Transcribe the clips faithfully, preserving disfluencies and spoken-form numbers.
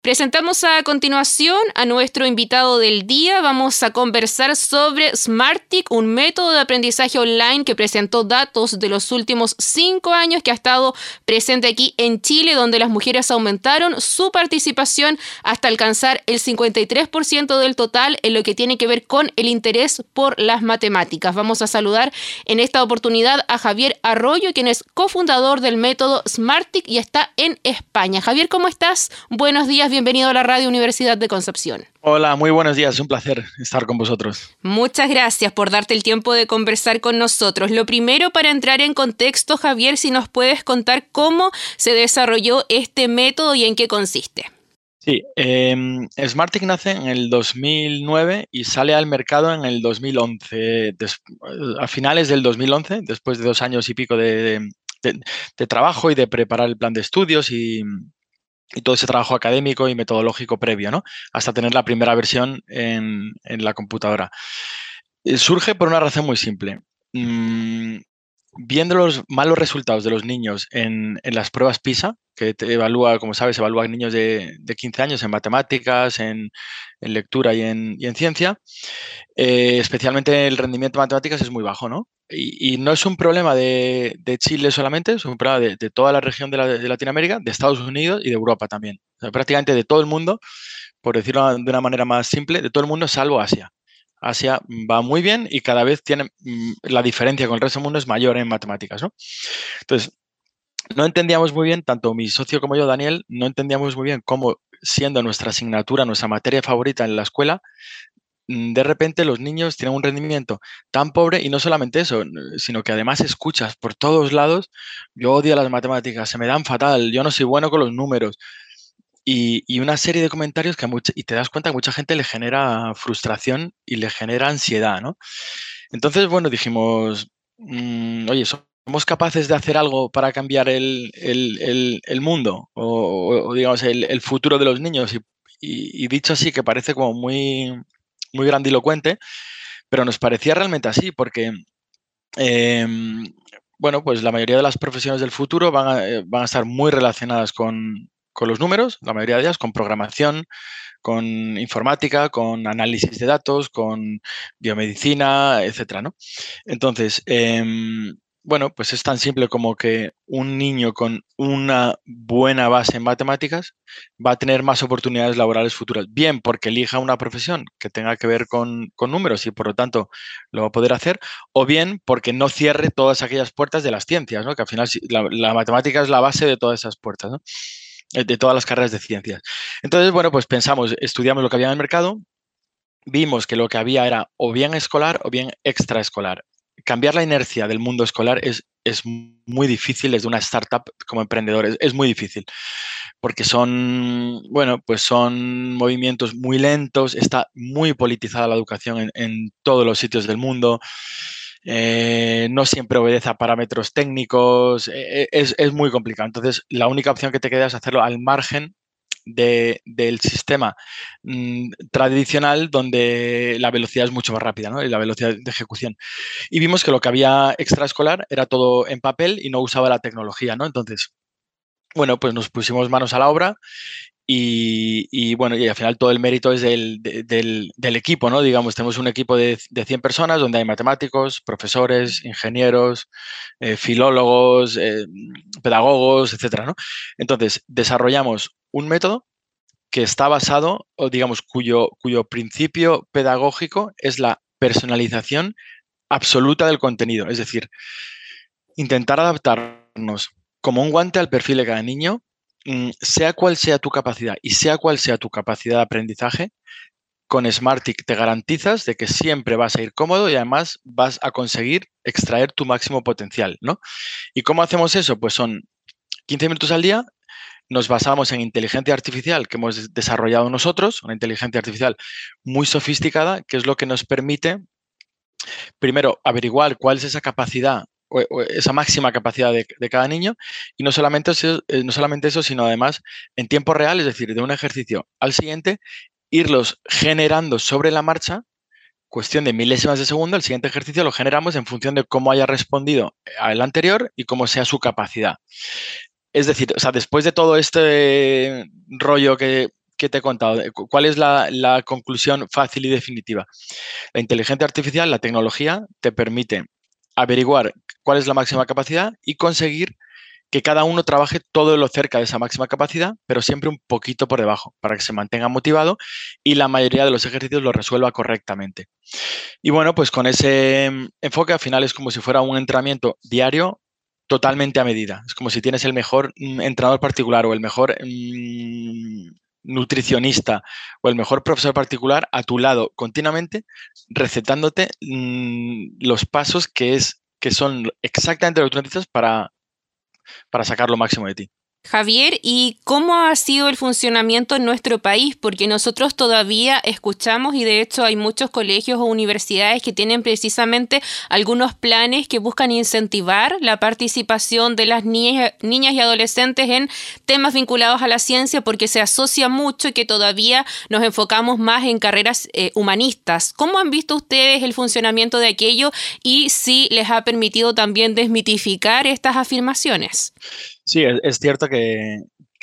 Presentamos a continuación a nuestro invitado del día. Vamos a conversar sobre Smartick, un método de aprendizaje online que presentó datos de los últimos cinco años, que ha estado presente aquí en Chile, donde las mujeres aumentaron su participación hasta alcanzar el cincuenta y tres por ciento del total en lo que tiene que ver con el interés por las matemáticas. Vamos a saludar en esta oportunidad a Javier Arroyo, quien es cofundador del método Smartick y está en España. Javier, ¿cómo estás? Buenos días. Bienvenido a la Radio Universidad de Concepción. Hola, muy buenos días. Es un placer estar con vosotros. Muchas gracias por darte el tiempo de conversar con nosotros. Lo primero, para entrar en contexto, Javier, si nos puedes contar cómo se desarrolló este método y en qué consiste. Sí, eh, Smartick nace en el dos mil nueve y sale al mercado en el dos mil once, des, a finales del dos mil once, después de dos años y pico de, de, de trabajo y de preparar el plan de estudios y... y todo ese trabajo académico y metodológico previo, ¿no? Hasta tener la primera versión en, en la computadora. Eh, surge por una razón muy simple. Mm, viendo los malos resultados de los niños en, en las pruebas PISA, que te evalúa, como sabes, evalúa a niños de, de quince años en matemáticas, en, en lectura y en, y en ciencia, eh, especialmente el rendimiento de matemáticas es muy bajo, ¿no? Y, y no es un problema de, de Chile solamente, es un problema de, de toda la región de, la, de Latinoamérica, de Estados Unidos y de Europa también. O sea, prácticamente de todo el mundo, por decirlo de una manera más simple, de todo el mundo salvo Asia. Asia va muy bien y cada vez tiene la diferencia con el resto del mundo es mayor en matemáticas, ¿no? Entonces, no entendíamos muy bien, tanto mi socio como yo, Daniel, no entendíamos muy bien cómo, siendo nuestra asignatura, nuestra materia favorita en la escuela, de repente los niños tienen un rendimiento tan pobre y no solamente eso, sino que además escuchas por todos lados, yo odio las matemáticas, se me dan fatal, yo no soy bueno con los números. Y, y una serie de comentarios que mucha, y te das cuenta que mucha gente le genera frustración y le genera ansiedad, ¿no? Entonces, bueno, dijimos, mmm, oye, ¿somos capaces de hacer algo para cambiar el, el, el, el mundo o, o, digamos, el, el futuro de los niños? Y, y, y dicho así, que parece como muy, muy grandilocuente, pero nos parecía realmente así, porque, eh, bueno, pues la mayoría de las profesiones del futuro van a, eh, van a estar muy relacionadas con, con los números, la mayoría de ellas, con programación, con informática, con análisis de datos, con biomedicina, etcétera, ¿no? Entonces, eh, bueno, pues es tan simple como que un niño con una buena base en matemáticas va a tener más oportunidades laborales futuras. Bien porque elija una profesión que tenga que ver con, con números y por lo tanto lo va a poder hacer, o bien porque no cierre todas aquellas puertas de las ciencias, ¿no? Que al final la, la matemática es la base de todas esas puertas, ¿no? De todas las carreras de ciencias. Entonces, bueno, pues pensamos, estudiamos lo que había en el mercado, vimos que lo que había era o bien escolar o bien extraescolar. Cambiar la inercia del mundo escolar es, es muy difícil desde una startup como emprendedor, es, es muy difícil, porque son, bueno, pues son movimientos muy lentos, está muy politizada la educación en, en todos los sitios del mundo. Eh, no siempre obedece a parámetros técnicos, eh, es, es muy complicado. Entonces, la única opción que te queda es hacerlo al margen de, del sistema mmm, tradicional, donde la velocidad es mucho más rápida, ¿no? Y la velocidad de ejecución. Y vimos que lo que había extraescolar era todo en papel y no usaba la tecnología, ¿no? Entonces, bueno, pues nos pusimos manos a la obra. Y, y, bueno, y al final todo el mérito es del, del, del equipo, ¿no? Digamos, tenemos un equipo de, de cien personas donde hay matemáticos, profesores, ingenieros, eh, filólogos, eh, pedagogos, etcétera, ¿no? Entonces, desarrollamos un método que está basado, o digamos, cuyo, cuyo principio pedagógico es la personalización absoluta del contenido. Es decir, intentar adaptarnos como un guante al perfil de cada niño, sea cual sea tu capacidad y sea cual sea tu capacidad de aprendizaje, con Smartick te garantizas de que siempre vas a ir cómodo y además vas a conseguir extraer tu máximo potencial, ¿no? ¿Y cómo hacemos eso? Pues son quince minutos al día, nos basamos en inteligencia artificial que hemos desarrollado nosotros, una inteligencia artificial muy sofisticada, que es lo que nos permite, primero, averiguar cuál es esa capacidad esa máxima capacidad de, de cada niño y no solamente, eso, no solamente eso, sino además en tiempo real, es decir, de un ejercicio al siguiente, irlos generando sobre la marcha, cuestión de milésimas de segundo, el siguiente ejercicio lo generamos en función de cómo haya respondido al anterior y cómo sea su capacidad. Es decir, o sea, después de todo este rollo que, que te he contado, ¿cuál es la, la conclusión fácil y definitiva? La inteligencia artificial, la tecnología, te permite averiguar cuál es la máxima capacidad y conseguir que cada uno trabaje todo lo cerca de esa máxima capacidad, pero siempre un poquito por debajo, para que se mantenga motivado y la mayoría de los ejercicios lo resuelva correctamente. Y bueno, pues con ese enfoque al final es como si fuera un entrenamiento diario totalmente a medida. Es como si tienes el mejor entrenador particular o el mejor mmm, nutricionista o el mejor profesor particular a tu lado continuamente recetándote mmm, los pasos que, es, que son exactamente lo que tú necesitas para para sacar lo máximo de ti. Javier, ¿y cómo ha sido el funcionamiento en nuestro país? Porque nosotros todavía escuchamos y de hecho hay muchos colegios o universidades que tienen precisamente algunos planes que buscan incentivar la participación de las niñas, niñas y adolescentes en temas vinculados a la ciencia porque se asocia mucho y que todavía nos enfocamos más en carreras eh, humanistas. ¿Cómo han visto ustedes el funcionamiento de aquello y si les ha permitido también desmitificar estas afirmaciones? Sí, es, es cierto que,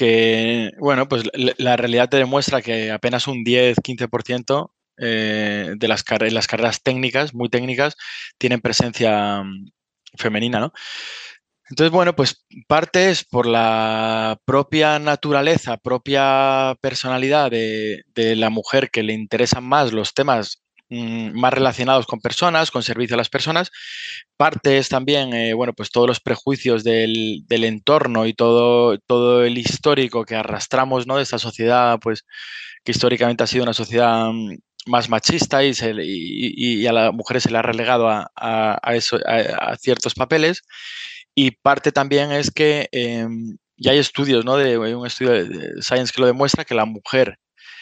que, bueno, pues la, la realidad te demuestra que apenas un diez a quince por ciento eh, de las, car las carreras técnicas, muy técnicas, tienen presencia um, femenina, ¿no? Entonces, bueno, pues parte es por la propia naturaleza, propia personalidad de, de la mujer que le interesan más los temas más relacionados con personas, con servicio a las personas. Parte es también, eh, bueno, pues todos los prejuicios del, del entorno y todo, todo el histórico que arrastramos, ¿no? De esta sociedad, pues, que históricamente ha sido una sociedad más machista y, se, y, y a las mujeres se le ha relegado a, a, a, eso, a, a ciertos papeles. Y parte también es que eh, ya hay estudios, ¿no? De, hay un estudio de Science que lo demuestra, que la mujer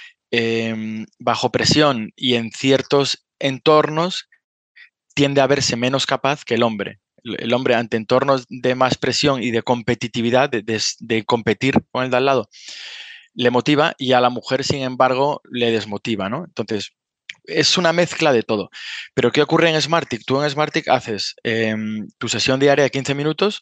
Eh, bajo presión y en ciertos entornos tiende a verse menos capaz que el hombre. El, el hombre ante entornos de más presión y de competitividad, de, de, de competir con el de al lado, le motiva y a la mujer, sin embargo, le desmotiva, ¿no? Entonces, es una mezcla de todo. Pero ¿qué ocurre en Smartick? Tú en Smartick haces eh, tu sesión diaria de quince minutos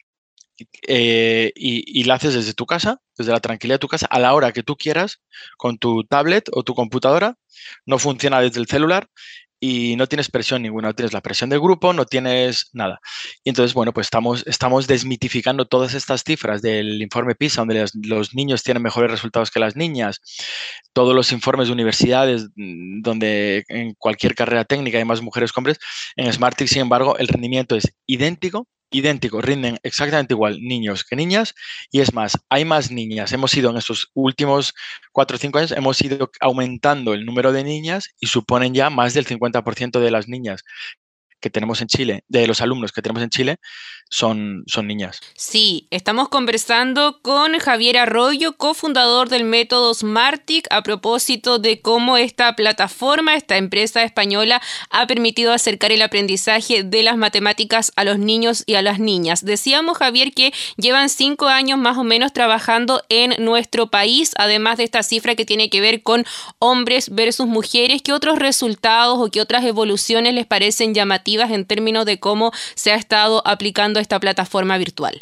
Eh, y, y la haces desde tu casa, desde la tranquilidad de tu casa, a la hora que tú quieras, con tu tablet o tu computadora. No funciona desde el celular y no tienes presión ninguna, no tienes la presión del grupo, no tienes nada. Y entonces, bueno, pues estamos, estamos desmitificando todas estas cifras del informe PISA, donde los, los niños tienen mejores resultados que las niñas, todos los informes de universidades, donde en cualquier carrera técnica hay más mujeres que hombres. En Smartick, sin embargo, el rendimiento es idéntico, idéntico, rinden exactamente igual niños que niñas, y es más, hay más niñas. Hemos ido en estos últimos cuatro o cinco años, hemos ido aumentando el número de niñas y suponen ya más del cincuenta por ciento de las niñas que tenemos en Chile, de los alumnos que tenemos en Chile, son, son niñas. Sí, estamos conversando con Javier Arroyo, cofundador del método Smartick, a propósito de cómo esta plataforma, esta empresa española, ha permitido acercar el aprendizaje de las matemáticas a los niños y a las niñas. Decíamos, Javier, que llevan cinco años más o menos trabajando en nuestro país, además de esta cifra que tiene que ver con hombres versus mujeres. ¿Qué otros resultados o qué otras evoluciones les parecen llamativas en términos de cómo se ha estado aplicando esta plataforma virtual?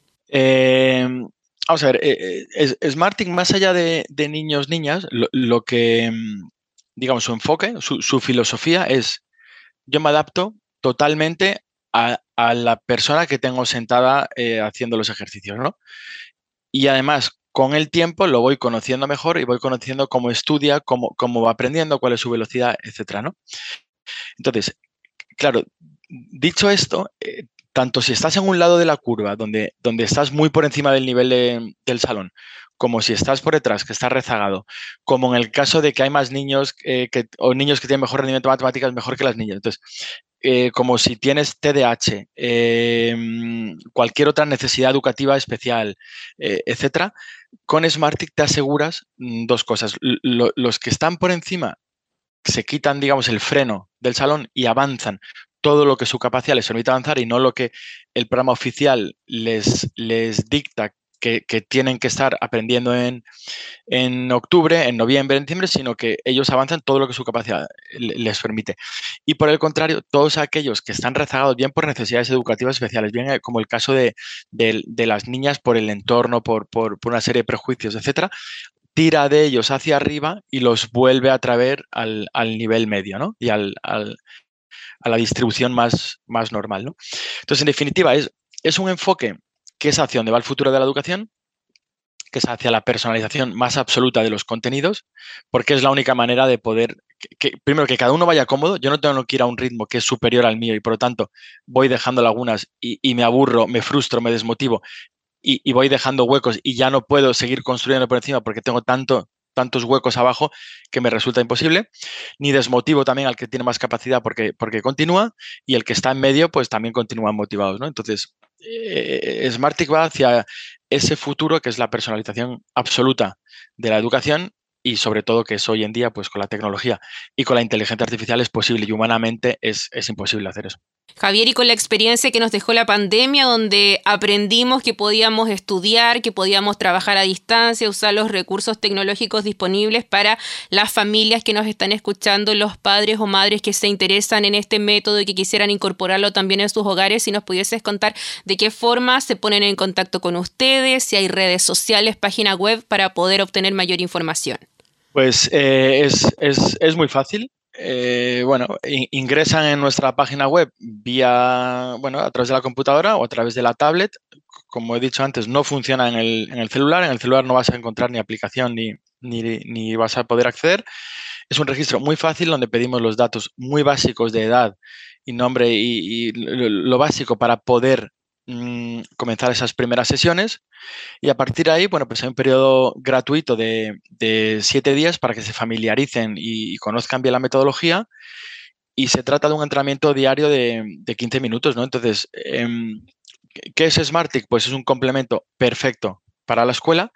Eh, vamos a ver, eh, eh, Smartick, más allá de, de niños, niñas, lo, lo que, digamos, su enfoque, su, su filosofía es: yo me adapto totalmente a, a la persona que tengo sentada eh, haciendo los ejercicios, ¿no? Y además, con el tiempo lo voy conociendo mejor y voy conociendo cómo estudia, cómo, cómo va aprendiendo, cuál es su velocidad, etcétera, ¿no? Entonces, claro, dicho esto, eh, tanto si estás en un lado de la curva, donde, donde estás muy por encima del nivel de, del salón, como si estás por detrás, que estás rezagado, como en el caso de que hay más niños eh, que, o niños que tienen mejor rendimiento en matemáticas mejor que las niñas. Entonces, eh, como si tienes T D A H, eh, cualquier otra necesidad educativa especial, eh, etcétera, con Smartick te aseguras mm, dos cosas. Lo, los que están por encima se quitan, digamos, el freno del salón y avanzan todo lo que su capacidad les permite avanzar y no lo que el programa oficial les, les dicta que, que tienen que estar aprendiendo en, en octubre, en noviembre, en diciembre, sino que ellos avanzan todo lo que su capacidad les permite. Y por el contrario, todos aquellos que están rezagados, bien por necesidades educativas especiales, bien como el caso de, de, de las niñas por el entorno, por, por, por una serie de prejuicios, etcétera, tira de ellos hacia arriba y los vuelve a traer al, al nivel medio, ¿no? Y al, al, a la distribución más, más normal, ¿no? Entonces, en definitiva, es, es un enfoque que es hacia donde va el futuro de la educación, que es hacia la personalización más absoluta de los contenidos, porque es la única manera de poder, que, que, primero, que cada uno vaya cómodo. Yo no tengo que ir a un ritmo que es superior al mío y, por lo tanto, voy dejando lagunas y, y me aburro, me frustro, me desmotivo y, y voy dejando huecos y ya no puedo seguir construyendo por encima porque tengo tanto, tantos huecos abajo que me resulta imposible. Ni desmotivo también al que tiene más capacidad porque, porque continúa, y el que está en medio pues también continúan motivados, ¿no? Entonces, eh, Smartick va hacia ese futuro que es la personalización absoluta de la educación, y sobre todo que es hoy en día, pues con la tecnología y con la inteligencia artificial es posible, y humanamente es, es imposible hacer eso. Javier, y con la experiencia que nos dejó la pandemia, donde aprendimos que podíamos estudiar, que podíamos trabajar a distancia, usar los recursos tecnológicos disponibles para las familias que nos están escuchando, los padres o madres que se interesan en este método y que quisieran incorporarlo también en sus hogares, si nos pudieses contar de qué forma se ponen en contacto con ustedes, si hay redes sociales, página web para poder obtener mayor información. Pues eh, es, es, es muy fácil. Eh, bueno, ingresan en nuestra página web vía, bueno, a través de la computadora o a través de la tablet. Como he dicho antes, no funciona en el, en el celular. En el celular no vas a encontrar ni aplicación ni, ni, ni vas a poder acceder. Es un registro muy fácil donde pedimos los datos muy básicos de edad y nombre y, y lo, lo básico para poder mmm, comenzar esas primeras sesiones. Y a partir de ahí, bueno, pues hay un periodo gratuito de, de siete días para que se familiaricen y, y conozcan bien la metodología. Y se trata de un entrenamiento diario de, de quince minutos, ¿no? Entonces, eh, ¿qué es Smartick? Pues es un complemento perfecto para la escuela.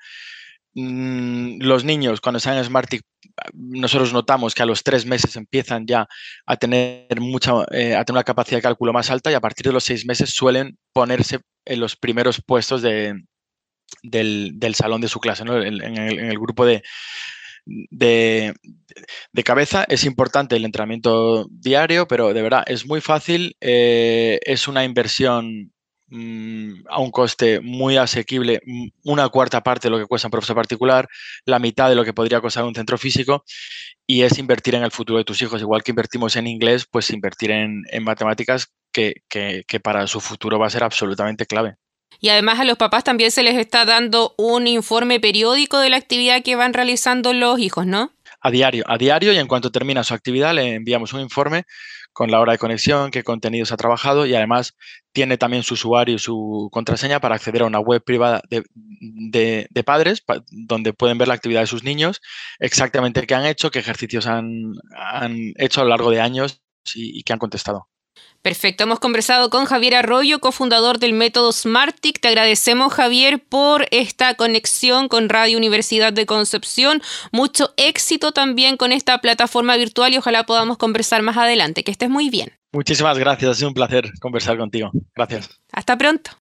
Mm, los niños, cuando están en Smartick, nosotros notamos que a los tres meses empiezan ya a tener mucha, eh, a tener una capacidad de cálculo más alta, y a partir de los seis meses suelen ponerse en los primeros puestos de Del, del salón de su clase, ¿no? En, en, el, en el grupo de, de, de cabeza. Es importante el entrenamiento diario, pero de verdad es muy fácil. Eh, es una inversión mmm, a un coste muy asequible, una cuarta parte de lo que cuesta un profesor particular, la mitad de lo que podría costar un centro físico, y es invertir en el futuro de tus hijos. Igual que invertimos en inglés, pues invertir en, en matemáticas que, que, que para su futuro va a ser absolutamente clave. Y además a los papás también se les está dando un informe periódico de la actividad que van realizando los hijos, ¿no? A diario, a diario, y en cuanto termina su actividad le enviamos un informe con la hora de conexión, qué contenidos ha trabajado, y además tiene también su usuario y su contraseña para acceder a una web privada de, de, de padres pa, donde pueden ver la actividad de sus niños, exactamente qué han hecho, qué ejercicios han, han hecho a lo largo de años y, y qué han contestado. Perfecto, hemos conversado con Javier Arroyo, cofundador del método Smartick. Te agradecemos, Javier, por esta conexión con Radio Universidad de Concepción. Mucho éxito también con esta plataforma virtual y ojalá podamos conversar más adelante. Que estés muy bien. Muchísimas gracias, ha sido un placer conversar contigo. Gracias. Hasta pronto.